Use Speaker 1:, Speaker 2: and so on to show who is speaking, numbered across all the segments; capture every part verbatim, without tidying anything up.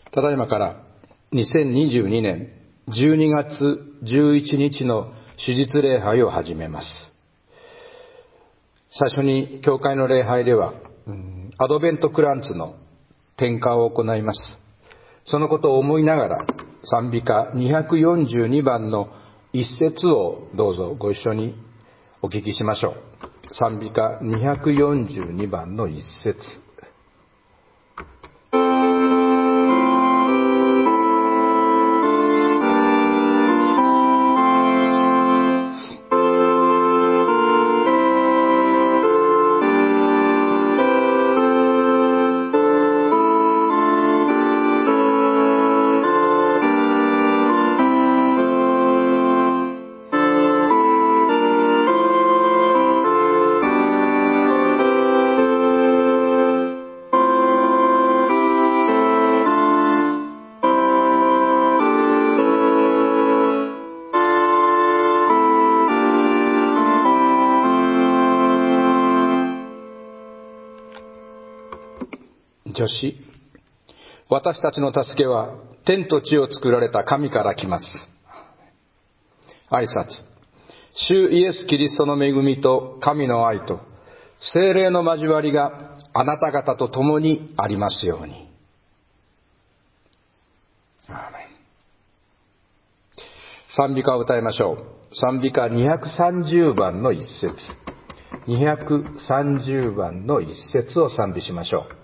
Speaker 1: ただいまからにせんにじゅうにねんじゅうにがつじゅういちにちの主日礼拝を始めます。最初に教会の礼拝では、うん、アドベントクランツの点火を行います。そのことを思いながら賛美歌にひゃくよんじゅうにばんの一節をどうぞご一緒にお聞きしましょう。賛美歌にひゃくよんじゅうにばんの一節。助詞、私たちの助けは天と地を作られた神から来ます。挨拶、主イエス・キリストの恵みと神の愛と聖霊の交わりがあなた方と共にありますように。アーメン。賛美歌を歌いましょう。賛美歌にひゃくさんじゅうばんの一節、にひゃくさんじゅうばんの一節を賛美しましょう。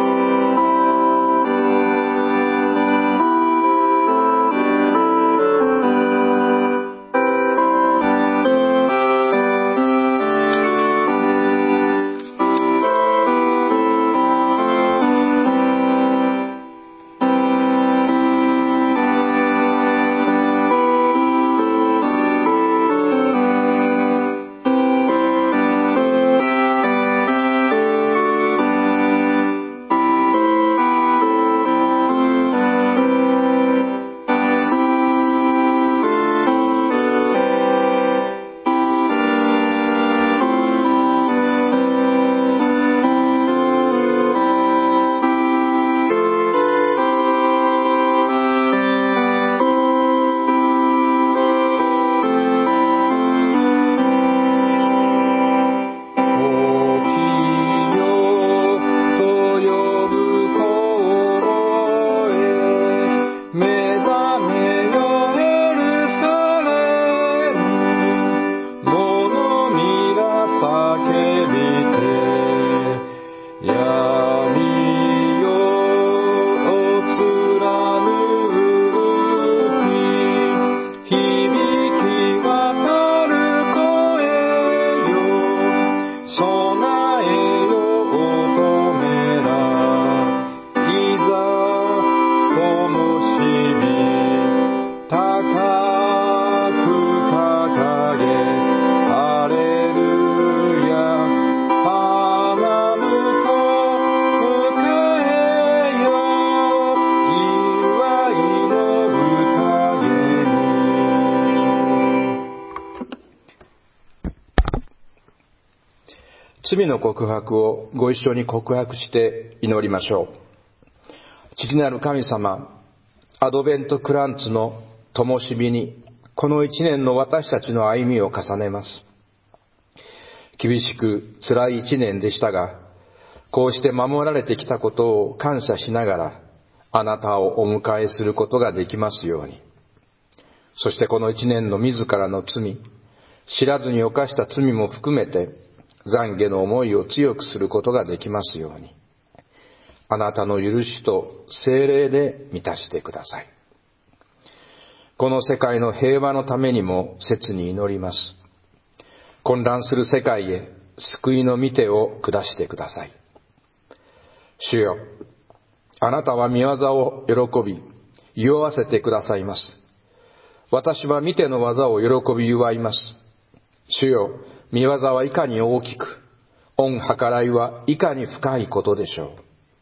Speaker 1: 罪の告白をご一緒に告白して祈りましょう。父なる神様、アドベントクランツの灯火にこの一年の私たちの歩みを重ねます。厳しく辛い一年でしたが、こうして守られてきたことを感謝しながらあなたをお迎えすることができますように。そしてこの一年の自らの罪、知らずに犯した罪も含めて懺悔の思いを強くすることができますように、あなたの許しと聖霊で満たしてください。この世界の平和のためにも切に祈ります。混乱する世界へ救いの御手を下してください。主よ、あなたは御業を喜び祝わせてくださいます。私は御手の技を喜び祝います。主よ、御業はいかに大きく、御計らいはいかに深いことでしょう。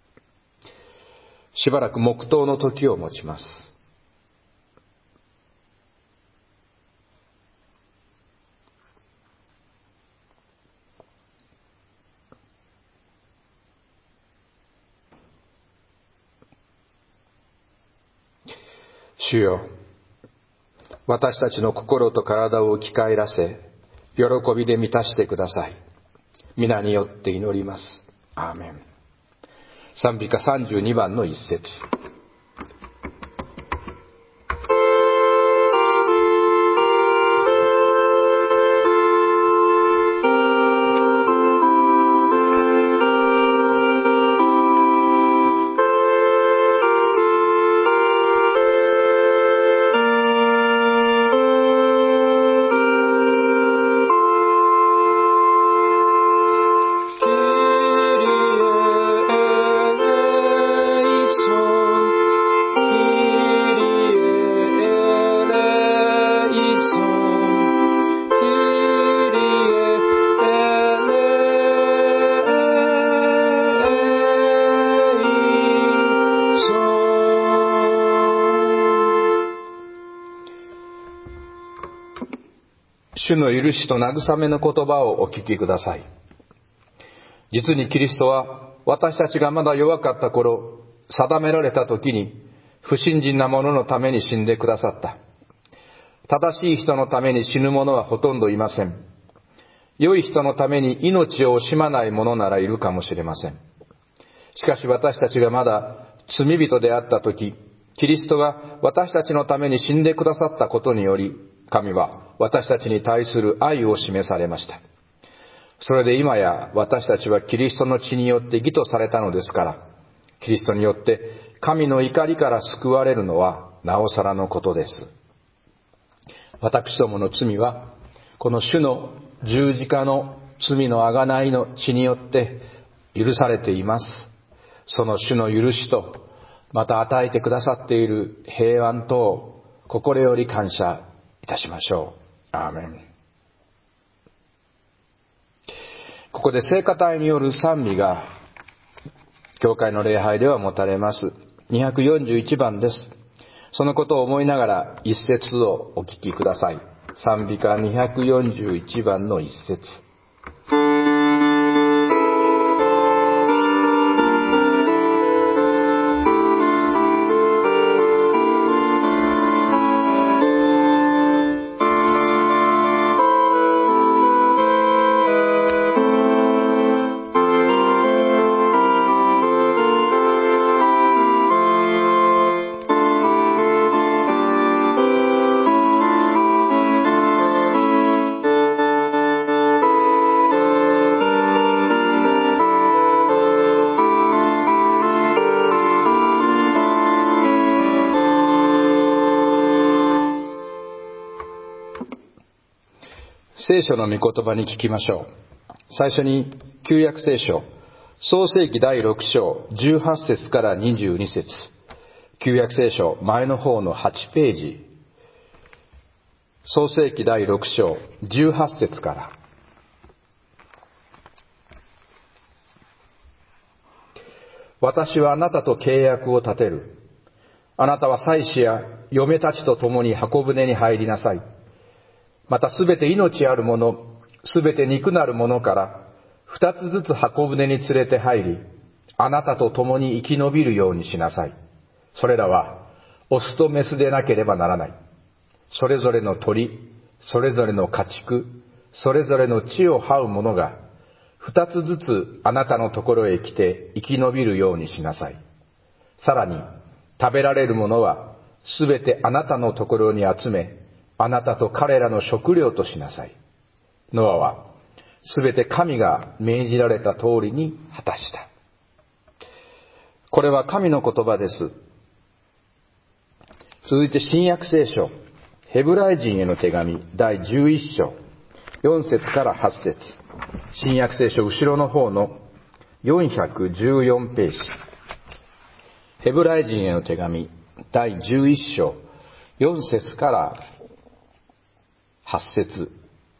Speaker 1: しばらく黙祷の時を持ちます。 主よ、私たちの心と体を生き返らせ、喜びで満たしてください。皆によって祈ります。アーメン。賛美歌さんじゅうにばんの一節。主の許しと慰めの言葉をお聞きください。実にキリストは私たちがまだ弱かった頃、定められた時に不信心な者のために死んでくださった。正しい人のために死ぬ者はほとんどいません。良い人のために命を惜しまない者ならいるかもしれません。しかし私たちがまだ罪人であった時、キリストが私たちのために死んでくださったことにより、神は私たちに対する愛を示されました。それで今や私たちはキリストの血によって義とされたのですから、キリストによって神の怒りから救われるのはなおさらのことです。私どもの罪はこの主の十字架の罪の贖いの血によって許されています。その主の許しと、また与えてくださっている平安とを心より感謝いたしましょう。アーメン。ここで聖歌隊による賛美が教会の礼拝では持たれます。にひゃくよんじゅういちばんです。そのことを思いながら一節をお聞きください。賛美歌にひゃくよんじゅういちばんの一節。聖書の御言葉に聞きましょう。最初に旧約聖書創世記だいろく章じゅうはち節からにじゅうに節、旧約聖書前の方のはちページ、創世記だいろく章じゅうはち節から。私はあなたと契約を立てる。あなたは妻子や嫁たちと共に箱舟に入りなさい。またすべて命あるもの、すべて肉なるものから二つずつ箱舟に連れて入り、あなたと共に生き延びるようにしなさい。それらはオスとメスでなければならない。それぞれの鳥、それぞれの家畜、それぞれの地を這う者が二つずつあなたのところへ来て生き延びるようにしなさい。さらに食べられるものはすべてあなたのところに集め、あなたと彼らの食料としなさい。ノアはすべて神が命じられた通りに果たした。これは神の言葉です。続いて新約聖書ヘブライ人への手紙だいじゅういち章よん節からはち節、新約聖書後ろの方のよんひゃくじゅうよんページ、ヘブライ人への手紙だいじゅういち章よん節からはち節。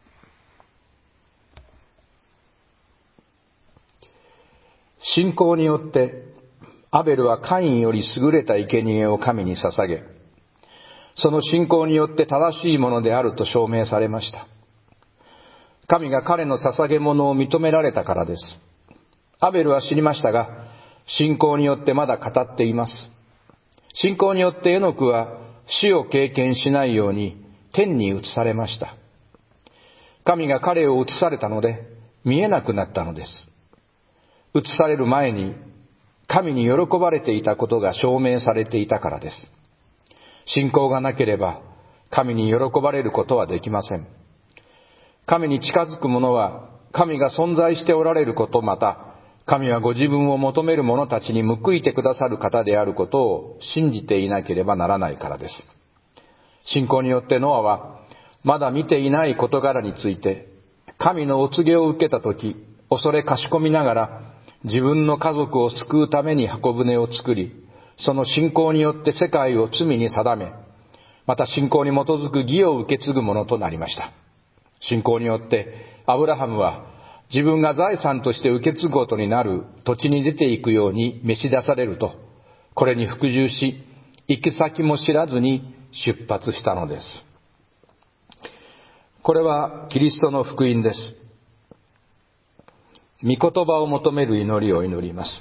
Speaker 1: 信仰によってアベルはカインより優れた生贄を神に捧げ、その信仰によって正しいものであると証明されました。神が彼の捧げ物を認められたからです。アベルは死にましたが、信仰によってまだ語っています。信仰によってエノクは死を経験しないように天に移されました。神が彼を移されたので見えなくなったのです。移される前に神に喜ばれていたことが証明されていたからです。信仰がなければ神に喜ばれることはできません。神に近づく者は神が存在しておられること、また神はご自分を求める者たちに報いてくださる方であることを信じていなければならないからです。信仰によってノアはまだ見ていない事柄について神のお告げを受けたとき、恐れかしこみながら自分の家族を救うために箱舟を作り、その信仰によって世界を罪に定め、また信仰に基づく義を受け継ぐものとなりました。信仰によってアブラハムは自分が財産として受け継ぐことになる土地に出ていくように召し出されると、これに服従し、行き先も知らずに出発したのです。これはキリストの福音です。御言葉を求める祈りを祈ります。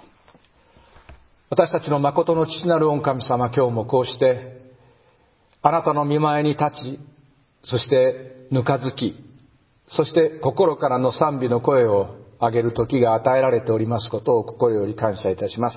Speaker 1: 私たちの誠の父なる御神様、今日もこうしてあなたの御前に立ち、そしてぬかずき、そして心からの賛美の声を上げる時が与えられておりますことを心より感謝いたします。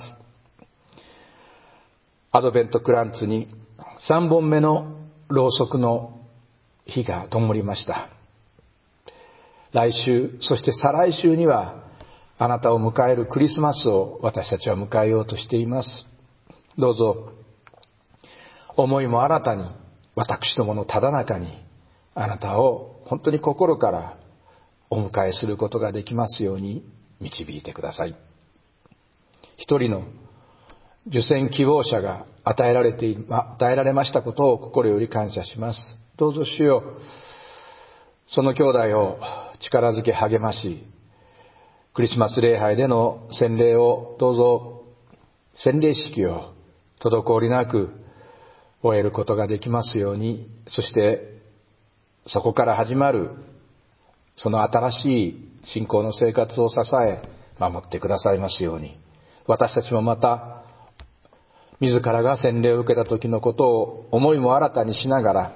Speaker 1: アドベントクランツにさんぼんめのろうそくの火が灯りました。来週、そして再来週にはあなたを迎えるクリスマスを私たちは迎えようとしています。どうぞ思いも新たに、私どものただ中にあなたを本当に心からお迎えすることができますように導いてください。一人の受洗希望者が与えられて与えられましたことを心より感謝します。どうぞ主よ、その兄弟を力づけ励まし、クリスマス礼拝での洗礼をどうぞ洗礼式を滞りなく終えることができますように、そしてそこから始まるその新しい信仰の生活を支え守ってくださいますように、私たちもまた自らが洗礼を受けた時のことを思いも新たにしながら、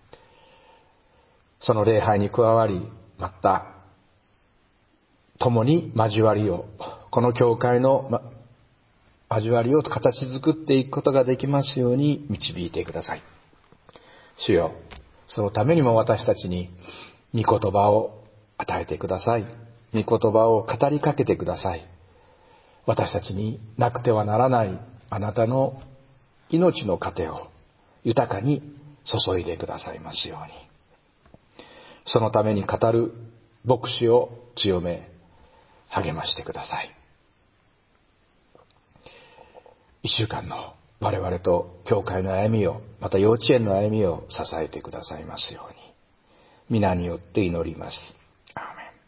Speaker 1: その礼拝に加わり、また共に交わりを、この教会の交わりを形作っていくことができますように導いてください。主よ、そのためにも私たちに御言葉を与えてください。御言葉を語りかけてください。私たちになくてはならないあなたの命の糧を豊かに注いでくださいますように。そのために語る牧師を強め励ましてください。一週間の我々と教会の歩みを、また幼稚園の歩みを支えてくださいますように、皆によって祈ります。アーメン。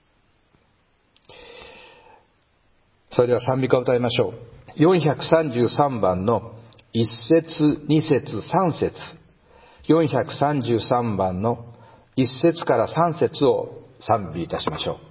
Speaker 1: それでは賛美歌を歌いましょう。よんひゃくさんじゅうさんばんのいっ節、に節、さん節、よんひゃくさんじゅうさんばんのいっ節からさん節を賛美いたしましょう。